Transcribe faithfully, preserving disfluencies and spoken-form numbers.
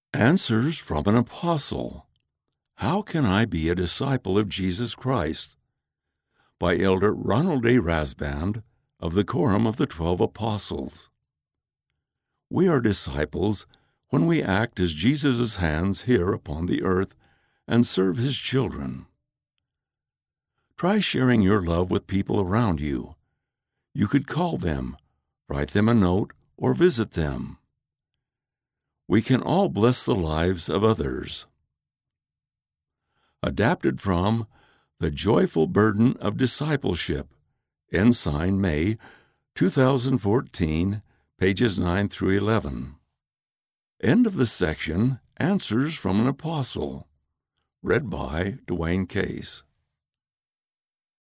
Answers from an Apostle. How Can I Be a Disciple of Jesus Christ? By Elder Ronald A. Rasband of the Quorum of the Twelve Apostles. We are disciples when we act as Jesus' hands here upon the earth and serve his children. Try sharing your love with people around you. You could call them, write them a note, or visit them. We can all bless the lives of others. Adapted from The Joyful Burden of Discipleship, Ensign, May, two thousand fourteen, pages nine through eleven. End of the section, Answers from an Apostle. Read by Dwayne Case.